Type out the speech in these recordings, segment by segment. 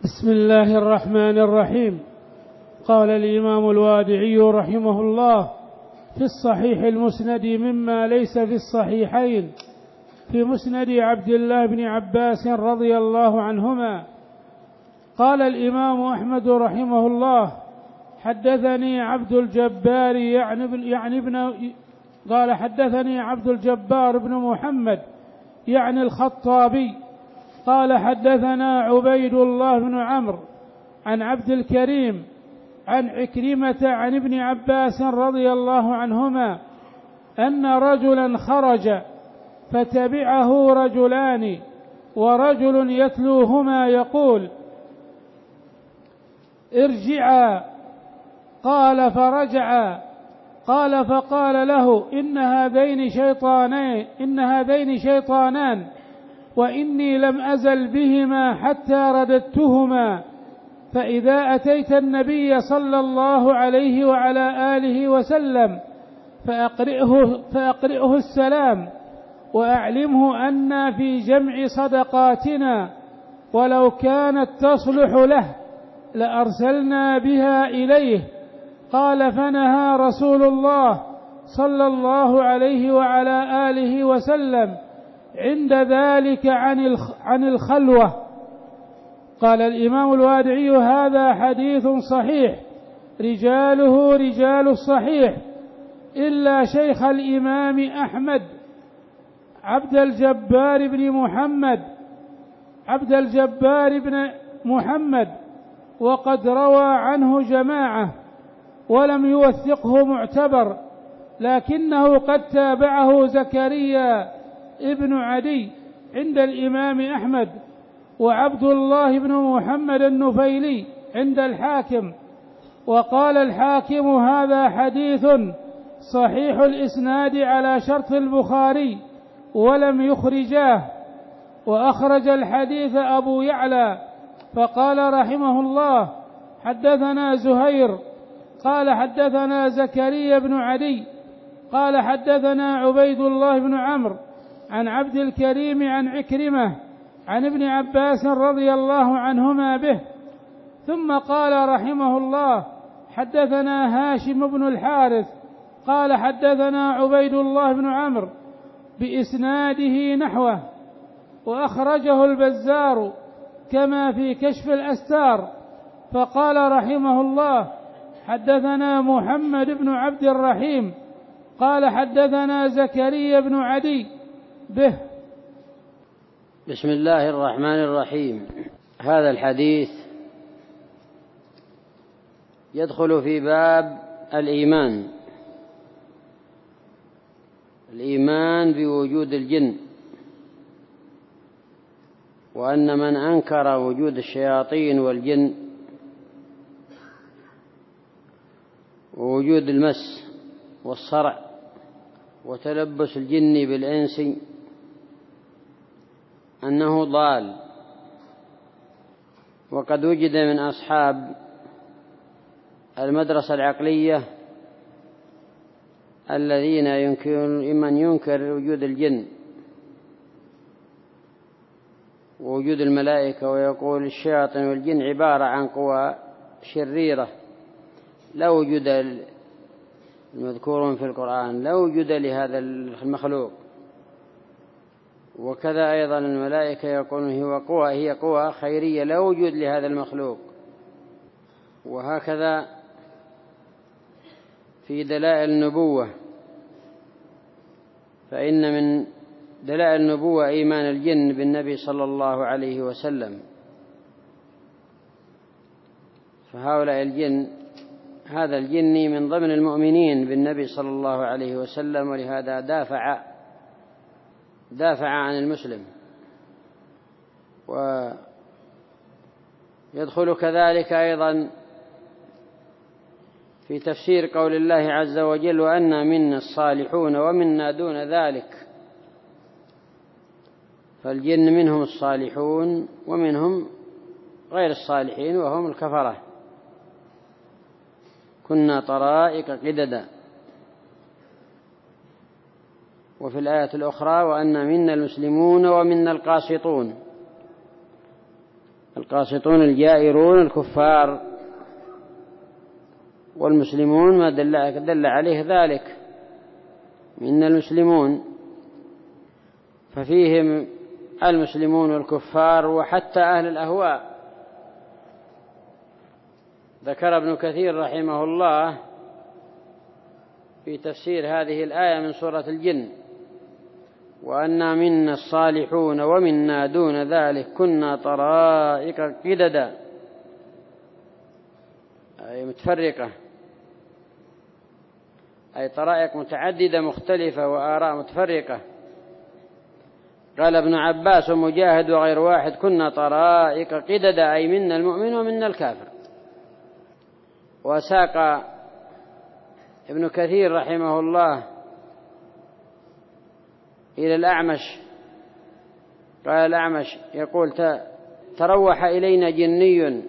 بسم الله الرحمن الرحيم. قال الإمام الوادعي رحمه الله في الصحيح المسند مما ليس في الصحيحين في مسند عبد الله بن عباس رضي الله عنهما. قال الإمام أحمد رحمه الله حدثني عبد الجبار قال حدثني عبد الجبار بن محمد يعني الخطابي قال حدثنا عبيد الله بن عمرو عن عبد الكريم عن عكرمة عن ابن عباس رضي الله عنهما أن رجلا خرج فتبعه رجلان ورجل يتلوهما يقول ارجعا، قال فرجعا، قال فقال له إن هذين شيطانان وإني لم أزل بهما حتى رددتهما، فإذا أتيت النبي صلى الله عليه وعلى آله وسلم فأقرئه السلام وأعلمه أن في جمع صدقاتنا ولو كانت تصلح له لأرسلنا بها إليه. قال فنهى رسول الله صلى الله عليه وعلى آله وسلم عند ذلك عن الخلوة. قال الإمام الوادعي هذا حديث صحيح رجاله رجال الصحيح إلا شيخ الإمام أحمد عبد الجبار بن محمد وقد روى عنه جماعة ولم يوثقه معتبر، لكنه قد تابعه زكريا ابن عدي عند الإمام أحمد وعبد الله بن محمد النفيلي عند الحاكم. وقال الحاكم هذا حديث صحيح الإسناد على شرط البخاري ولم يخرجاه. وأخرج الحديث أبو يعلى فقال رحمه الله حدثنا زهير قال حدثنا زكريا بن عدي قال حدثنا عبيد الله بن عمرو عن عبد الكريم عن عكرمة عن ابن عباس رضي الله عنهما به. ثم قال رحمه الله حدثنا هاشم بن الحارث قال حدثنا عبيد الله بن عمرو بإسناده نحوه. وأخرجه البزار كما في كشف الأستار. فقال رحمه الله حدثنا محمد بن عبد الرحيم قال حدثنا زكريا بن عدي به. بسم الله الرحمن الرحيم. هذا الحديث يدخل في باب الإيمان بوجود الجن، وأن من أنكر وجود الشياطين والجن ووجود المس والصرع وتلبس الجن بالإنس أنه ضال. وقد وجد من أصحاب المدرسة العقلية الذين من ينكر وجود الجن ووجود الملائكة ويقول الشياطين والجن عبارة عن قوى شريرة لا وجود المذكورون في القرآن، لا وجود لهذا المخلوق. وكذا أيضا الملائكة يقولون هي قوى خيرية لا وجود لهذا المخلوق. وهكذا في دلائل النبوة، فإن من دلائل النبوة إيمان الجن بالنبي صلى الله عليه وسلم. فهؤلاء الجن، هذا الجني من ضمن المؤمنين بالنبي صلى الله عليه وسلم، ولهذا دافع عن المسلم. ويدخل كذلك أيضا في تفسير قول الله عز وجل وأن منا الصالحون ومنا دون ذلك. فالجن منهم الصالحون ومنهم غير الصالحين وهم الكفرة. كنا طرائق قددا. وفي الآية الأخرى وأن منا المسلمون ومنا القاسطون. القاسطون الجائرون الكفار، والمسلمون ما دل عليه ذلك من المسلمون، ففيهم المسلمون والكفار وحتى أهل الأهواء. ذكر ابن كثير رحمه الله في تفسير هذه الآية من سورة الجن: وأنا منا الصالحون ومنا دون ذلك كنا طرائق قددا، أي متفرقة، أي طرائق متعددة مختلفة وآراء متفرقة. قال ابن عباس ومجاهد وغير واحد: كنا طرائق قددا، أي منا المؤمن ومنا الكافر. وساق ابن كثير رحمه الله إلى الأعمش، قال الأعمش يقول: تروح إلينا جني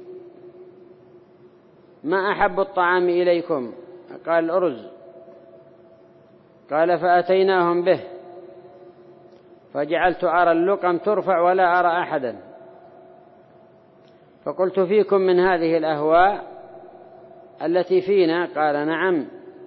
ما أحب الطعام إليكم؟ قال: الأرز. قال: فأتيناهم به فجعلت أرى اللقم ترفع ولا أرى أحدا، فقلت: فيكم من هذه الأهواء التي فينا؟ قال: نعم.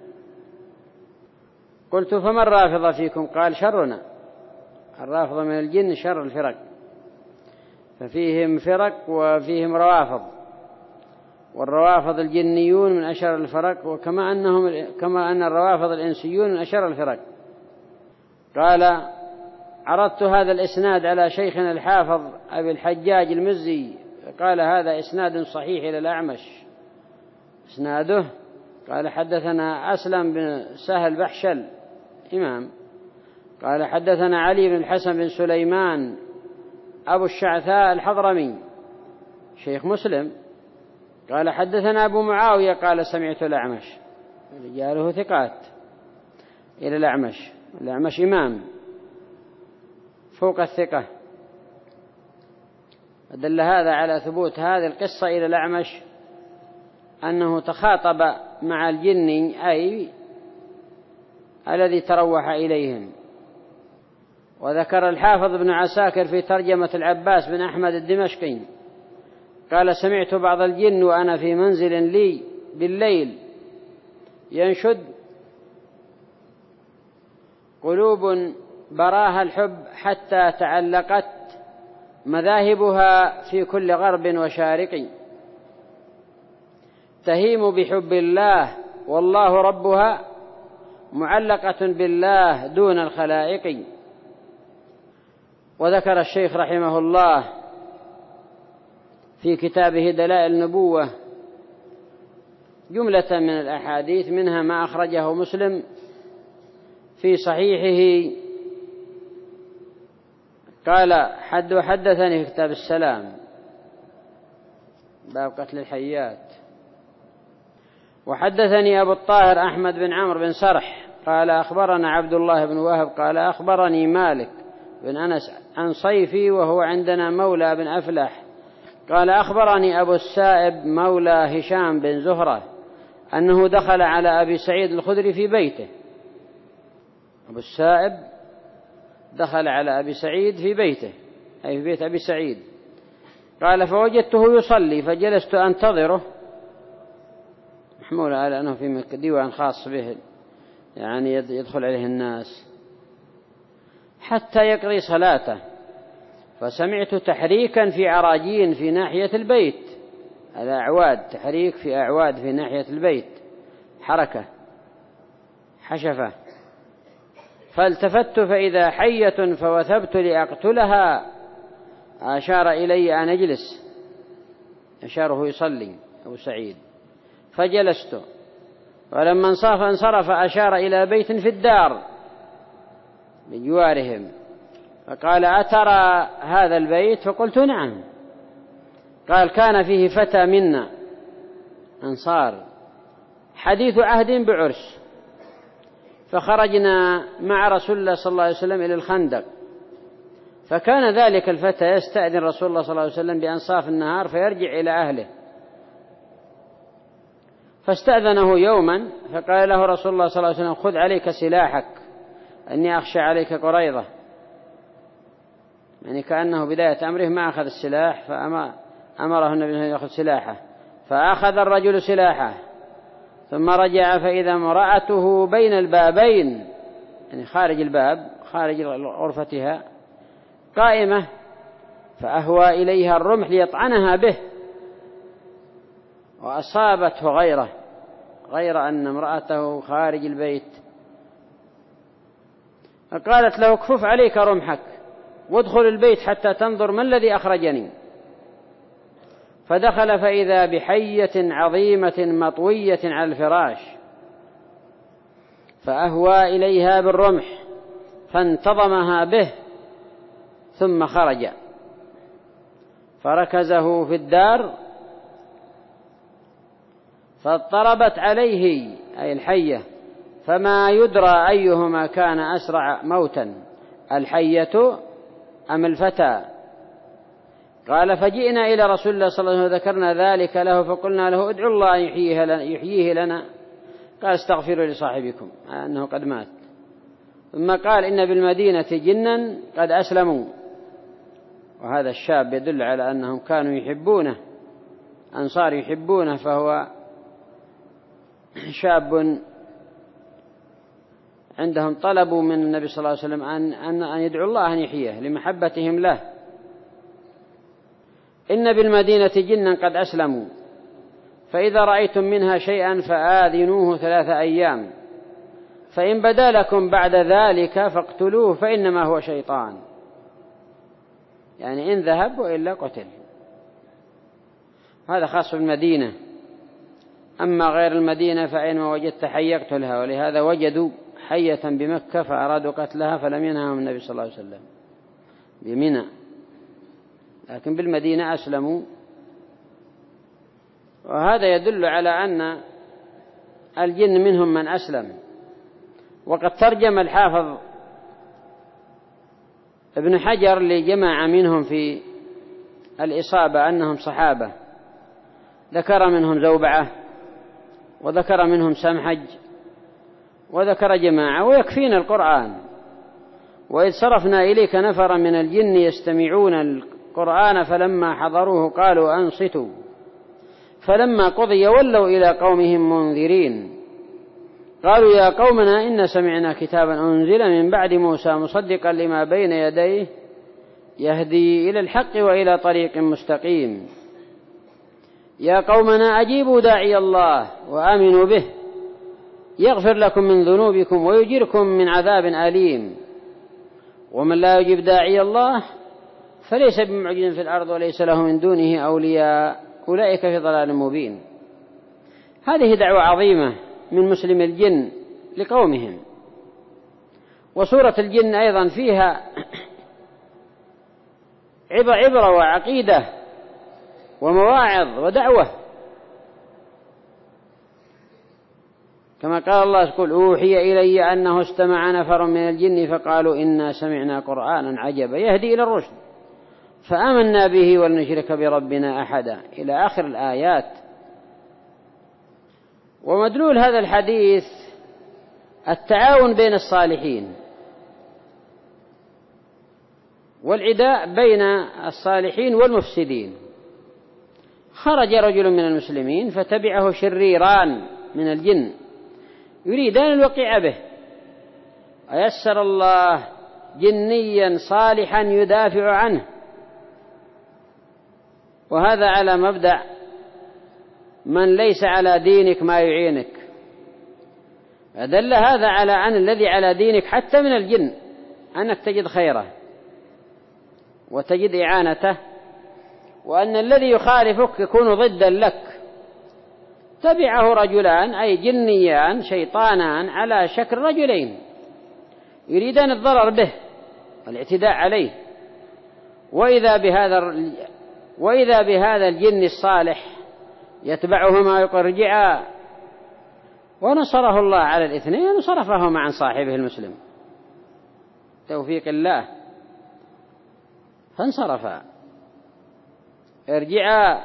قلت: فما الرافضة فيكم؟ قال: شرنا. الرافضة من الجن شر الفرق، ففيهم فرق وفيهم روافض، والروافض الجنيون من أشر الفرق، كما أن الروافض الإنسيون من أشر الفرق. قال: عرضت هذا الإسناد على شيخنا الحافظ أبي الحجاج المزي، قال: هذا إسناد صحيح إلى الأعمش. إسناده: قال: حدثنا أسلم بن سهل بحشل إمام، قال: حدثنا علي بن الحسن بن سليمان أبو الشعثاء الحضرمي شيخ مسلم، قال: حدثنا أبو معاوية قال: سمعت الأعمش. رجاله ثقات إلى الأعمش. الأعمش إمام فوق الثقة. دل هذا على ثبوت هذه القصة إلى الأعمش أنه تخاطب مع الجن، أي الذي تروح إليهم. وذكر الحافظ ابن عساكر في ترجمة العباس بن أحمد الدمشقي قال: سمعت بعض الجن وأنا في منزل لي بالليل ينشد: قلوب براها الحب حتى تعلقت مذاهبها في كل غرب وشارق، تهيم بحب الله والله ربها معلقة بالله دون الخلائق. وذكر الشيخ رحمه الله في كتابه دلائل النبوة جملة من الأحاديث، منها ما أخرجه مسلم في صحيحه، قال: حدثني في كتاب السلام باب قتل الحيات: وحدثني أبو الطاهر أحمد بن عمرو بن سرح قال: أخبرنا عبد الله بن وهب قال: أخبرني مالك بن أنس عن صيفي وهو عندنا مولى بن أفلح قال: أخبرني أبو السائب مولى هشام بن زهرة أنه دخل على أبي سعيد الخدري في بيته. أبو السائب دخل على أبي سعيد في بيته، أي في بيت أبي سعيد. قال: فوجدته يصلي فجلست أنتظره، محمول على أنه في ديوان خاص به، يعني يدخل عليه الناس، حتى يقضي صلاته، فسمعت تحريكا في عراجين في ناحية البيت، هذا أعواد، تحريك في أعواد في ناحية البيت، حركة حشفة. فالتفت فإذا حية فوثبت لأقتلها، أشار إلي أن أجلس، أشاره يصلي أبو سعيد، فجلست. ولما انصرف أشار إلى بيت في الدار بجوارهم، فقال: أترى هذا البيت؟ فقلت: نعم. قال: كان فيه فتى منا أنصار حديث عهد بعرس، فخرجنا مع رسول الله صلى الله عليه وسلم إلى الخندق، فكان ذلك الفتى يستأذن رسول الله صلى الله عليه وسلم بأنصاف النهار فيرجع إلى أهله، فاستأذنه يوما فقال له رسول الله صلى الله عليه وسلم: خذ عليك سلاحك أني أخشى عليك قريظة، يعني كأنه بداية أمره ما أخذ السلاح، أمره النبي أن يأخذ سلاحه، فأخذ الرجل سلاحه ثم رجع فإذا امرأته بين البابين، يعني خارج الباب خارج غرفتها قائمة، فأهوى إليها الرمح ليطعنها به وأصابته غير أن امرأته خارج البيت، فقالت له اكفف عليك رمحك وادخل البيت حتى تنظر ما الذي أخرجني. فدخل فإذا بحية عظيمة مطوية على الفراش، فأهوى إليها بالرمح فانتظمها به ثم خرج فركزه في الدار، فاضطربت عليه أي الحية، فما يدرى أيهما كان أسرع موتا، الحية أم الفتى. قال فجئنا إلى رسول الله صلى الله عليه وسلم وذكرنا ذلك له، فقلنا له ادعوا الله يحييه لنا. قال استغفروا لصاحبكم أنه قد مات. ثم قال إن بالمدينة جنا قد أسلموا، وهذا الشاب يدل على أنهم كانوا يحبونه، أنصار يحبونه، فهو شاب عندهم طلبوا من النبي صلى الله عليه وسلم أن يدعو الله أن يحييه لمحبتهم له. إن بالمدينة جنا قد أسلموا، فإذا رأيتم منها شيئا فآذنوه 3 أيام، فإن بدا لكم بعد ذلك فاقتلوه فإنما هو شيطان، يعني إن ذهب وإلا قتل. هذا خاص بالمدينة، أما غير المدينة فأينما وجدت حية اقتلها، ولهذا وجدوا حية بمكة فأرادوا قتلها فلم ينههم النبي صلى الله عليه وسلم بمنى، لكن بالمدينة أسلموا. وهذا يدل على أن الجن منهم من أسلم. وقد ترجم الحافظ ابن حجر لجماعة منهم في الإصابة أنهم صحابة، ذكر منهم زوبعة وذكر منهم سمحج وذكر جماعة، ويكفينا القرآن. وإذ صرفنا إليك نفرا من الجن يستمعون القرآن فلما حضروه قالوا أنصتوا فلما قضي ولوا إلى قومهم منذرين قالوا يا قومنا إن سمعنا كتابا أنزل من بعد موسى مصدقا لما بين يديه يهدي إلى الحق وإلى طريق مستقيم يا قومنا أجيبوا داعي الله وآمنوا به يغفر لكم من ذنوبكم ويجيركم من عذاب أليم ومن لا يجيب داعي الله فليس بمعجز في الأرض وليس له من دونه أولياء أولئك في ضلال مبين. هذه دعوة عظيمة من مسلم الجن لقومهم. وسورة الجن أيضا فيها عبرة وعقيدة ومواعظ ودعوة، كما قال الله يقول أوحي إلي أنه استمع نفر من الجن فقالوا إنا سمعنا قرآنا عجبا يهدي إلى الرشد فآمنا به ولن نشرك بربنا أحدا إلى آخر الآيات. ومدلول هذا الحديث التعاون بين الصالحين والعداء بين الصالحين والمفسدين. خرج رجل من المسلمين فتبعه شريران من الجن يريدان الوقيع به، ويسر الله جنيا صالحا يدافع عنه، وهذا على مبدأ من ليس على دينك ما يعينك. فدل هذا على أن الذي على دينك حتى من الجن أنك تجد خيره وتجد إعانته، وأن الذي يخالفك يكون ضدا لك. تبعه رجلان أي جنيان شيطانان على شكل رجلين يريدان الضرر به والاعتداء عليه، وإذا بهذا الجن الصالح يتبعهما ويقول ارجعا، ونصره الله على الاثنين وصرفهما عن صاحبه المسلم توفيق الله، فانصرفا ارجعا.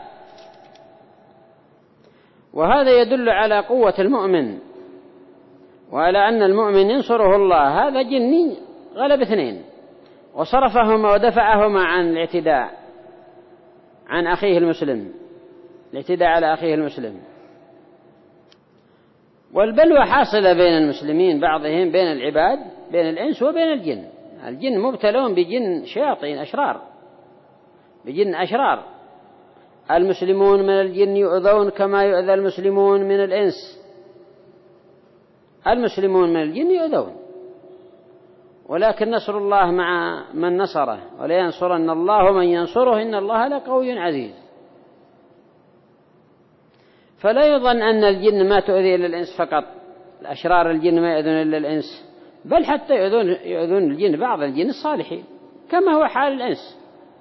وهذا يدل على قوة المؤمن وعلى أن المؤمن ينصره الله. هذا جني غلب اثنين وصرفهما ودفعهما عن الاعتداء، عن أخيه المسلم، الاعتداء على أخيه المسلم. والبلوى حاصلة بين المسلمين بعضهم، بين العباد، بين الإنس وبين الجن. الجن مبتلون بجن شياطين أشرار، بجن أشرار. المسلمون من الجن يؤذون كما يؤذى المسلمون من الإنس. المسلمون من الجن يؤذون، ولكن نصر الله مع من نصره، ولا ينصرن الله من ينصره، إن الله لقوي عزيز. فلا يظن أن الجن ما تؤذي إلا الإنس فقط، الأشرار الجن ما يؤذون إلا الإنس، بل حتى يؤذون الجن، بعض الجن الصالحين، كما هو حال الإنس.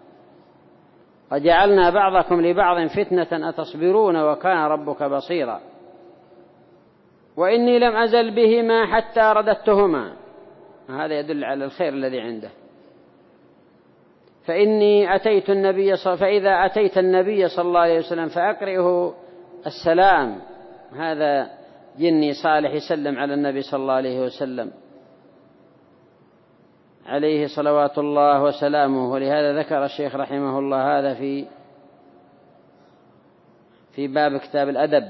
وجعلنا بعضكم لبعض فتنة أتصبرون وكان ربك بصيرا. وإني لم أزل بهما حتى رددتهما، هذا يدل على الخير الذي عنده. فإذا أتيت النبي صلى الله عليه وسلم فأقرئه السلام. هذا جني صالح يسلم على النبي صلى الله عليه وسلم، عليه صلوات الله وسلامه. ولهذا ذكر الشيخ رحمه الله هذا في باب كتاب الأدب،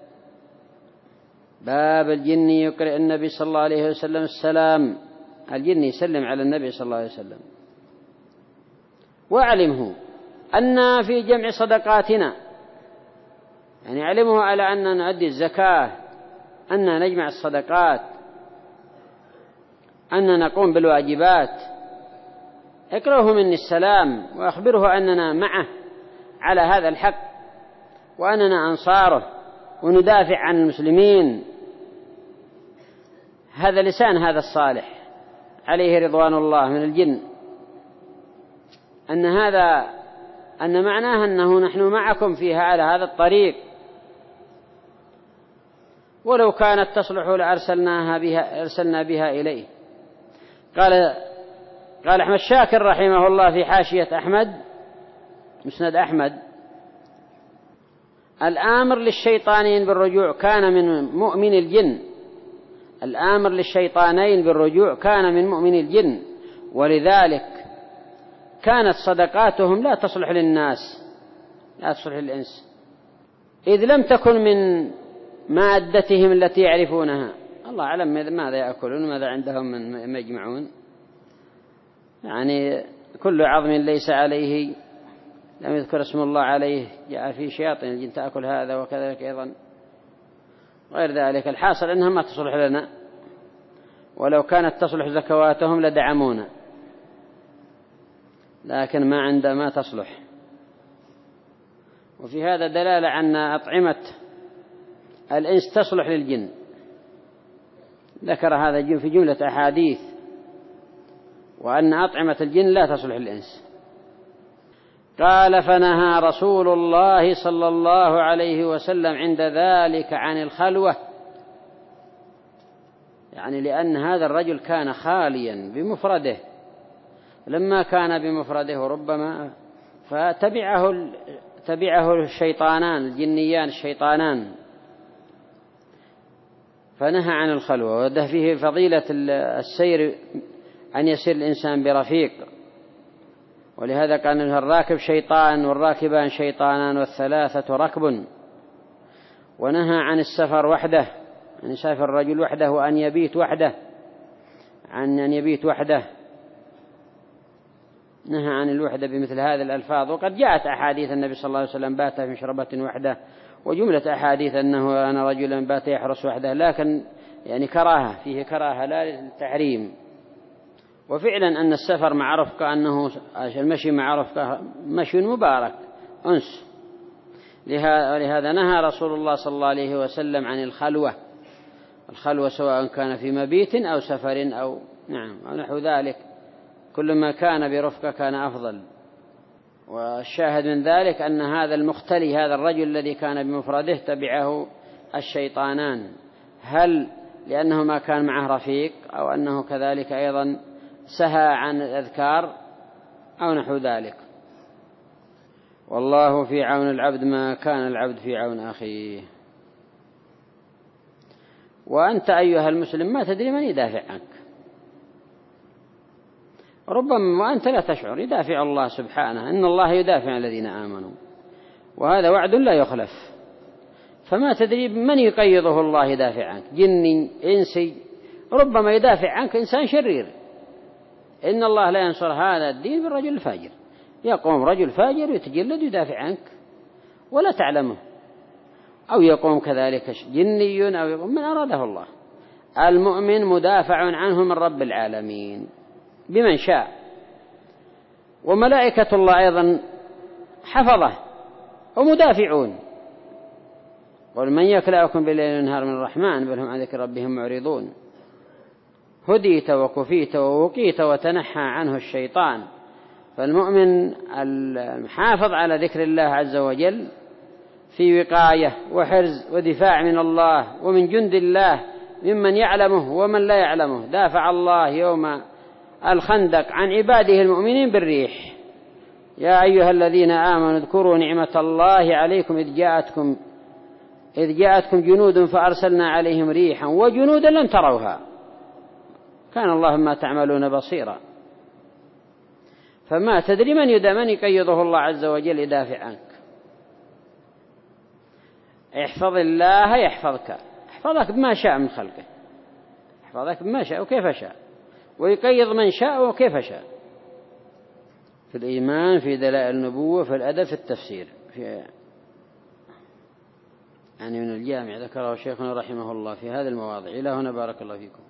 باب الجن يقرئ النبي صلى الله عليه وسلم السلام. الجن يسلم على النبي صلى الله عليه وسلم. واعلمه أن في جمع صدقاتنا، يعني علمه على أن نؤدي الزكاة، أن نجمع الصدقات، أن نقوم بالواجبات. اقرأه مني السلام، وأخبره أننا معه على هذا الحق، وأننا أنصاره، وندافع عن المسلمين. هذا لسان هذا الصالح عليه رضوان الله من الجن، أن معناه أنه نحن معكم فيها على هذا الطريق، ولو كانت تصلح لأرسلنا بها إليه. قال أحمد شاكر رحمه الله في حاشية أحمد مسند أحمد: الآمر للشيطانين بالرجوع كان من مؤمن الجن. الآمر للشيطانين بالرجوع كان من مؤمن الجن، ولذلك كانت صدقاتهم لا تصلح للناس، لا تصلح للإنس، إذ لم تكن من مادتهم التي يعرفونها. الله أعلم ماذا يأكلون وماذا عندهم من يجمعون. يعني كل عظم ليس عليه لم يذكر اسم الله عليه جاء فيه شياطين الجن تأكل هذا، وكذلك أيضا غير ذلك. الحاصل أنها ما تصلح لنا، ولو كانت تصلح زكواتهم لدعمونا، لكن ما تصلح. وفي هذا دلالة أن أطعمة الإنس تصلح للجن، ذكر هذا في جملة أحاديث، وأن أطعمة الجن لا تصلح للإنس. قال: فنهى رسول الله صلى الله عليه وسلم عند ذلك عن الخلوة، يعني لأن هذا الرجل كان خاليا بمفرده، لما كان بمفرده ربما فتبعه الشيطانان الجنيان الشيطانان، فنهى عن الخلوة. وده فيه فضيلة السير، أن يسير الإنسان برفيق، ولهذا كان الراكب شيطان والراكبان شيطانان والثلاثة ركب. ونهى عن السفر وحده، أن يسافر الرجل وحده، وأن يبيت وحده، عن أن يبيت وحده. نهى عن الوحدة بمثل هذه الألفاظ. وقد جاءت أحاديث النبي صلى الله عليه وسلم بات في مشربة وحده، وجملة أحاديث أنه أنا رجلا بات يحرس وحده، لكن يعني كراهة، فيه كراهة لا للتحريم. وفعلا أن السفر مع رفقة، أنه المشي مع رفقة مشي مبارك أنس. لهذا نهى رسول الله صلى الله عليه وسلم عن الخلوة سواء كان في مبيت أو سفر أو نحو ذلك، كل ما كان برفقة كان أفضل. والشاهد من ذلك أن هذا المختلي، هذا الرجل الذي كان بمفرده، تبعه الشيطانان، هل لأنه ما كان معه رفيق، أو أنه كذلك أيضا سهى عن الأذكار، أو نحو ذلك. والله في عون العبد ما كان العبد في عون أخيه. وأنت أيها المسلم ما تدري من يدافع عنك، ربما وأنت لا تشعر يدافع الله سبحانه، إن الله يدافع عن الذين آمنوا، وهذا وعد لا يخلف. فما تدري من يقيضه الله يدافع عنك، جني إنسي، ربما يدافع عنك إنسان شرير. إن الله لا ينصر هذا الدين بالرجل الفاجر، يقوم رجل فاجر يتجلد يدافع عنك ولا تعلمه، أو يقوم كذلك جني، أو يقوم من أراده الله. المؤمن مدافع عنه من رب العالمين بمن شاء، وملائكة الله أيضا حفظه ومدافعون. قل من يكلأكم بالليل والنهار من الرحمن بل هم عن ذكر ربهم معرضون. هديت وكفيت ووقيت وتنحى عنه الشيطان. فالمؤمن المحافظ على ذكر الله عز وجل في وقاية وحرز ودفاع من الله ومن جند الله ممن يعلمه ومن لا يعلمه. دافع الله يوم الخندق عن عباده المؤمنين بالريح: يا أيها الذين آمنوا اذكروا نعمة الله عليكم إذ جاءتكم جنود فأرسلنا عليهم ريحا وجنودا لم تروها كان الله ما تعملون بصيرا. فما تدري من يقيضه الله عز وجل يدافع عنك. احفظ الله يحفظك، احفظك بما شاء من خلقه، احفظك بما شاء وكيف شاء، ويقيض من شاء وكيف شاء، في الإيمان، في دلائل النبوة، في الأدب، في التفسير، يعني من الجامع ذكره شيخنا رحمه الله في هذه المواضع. إلى هنا بارك الله فيكم.